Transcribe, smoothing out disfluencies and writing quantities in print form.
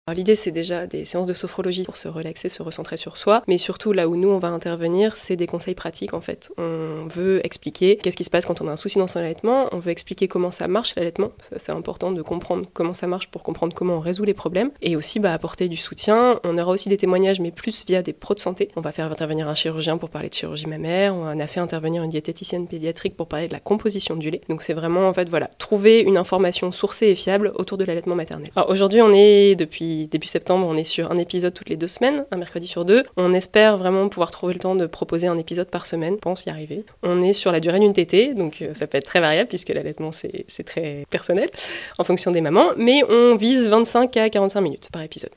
Alors, l'idée, c'est déjà des séances de sophrologie pour se relaxer, se recentrer sur soi, mais surtout là où nous on va intervenir, c'est des conseils pratiques en fait. On veut expliquer qu'est-ce qui se passe quand on a un souci dans son allaitement, on veut expliquer comment ça marche l'allaitement, ça, c'est important de comprendre comment ça marche pour comprendre comment on résout les problèmes, et aussi apporter du soutien. On aura aussi des témoignages, mais plus via des pros de santé. On va faire intervenir un chirurgien pour parler de chirurgie mammaire, on a fait intervenir une diététicienne pédiatrique pour parler de la composition du lait. Donc c'est vraiment en fait trouver une information sourcée et fiable autour de l'allaitement maternel. Alors aujourd'hui on est depuis début septembre, on est sur un épisode toutes les 2 semaines, un mercredi sur 2. On espère vraiment pouvoir trouver le temps de proposer un épisode par semaine, je pense y arriver. On est sur la durée d'une tétée, donc ça peut être très variable puisque l'allaitement c'est très personnel en fonction des mamans, mais on vise 25 à 45 minutes par épisode.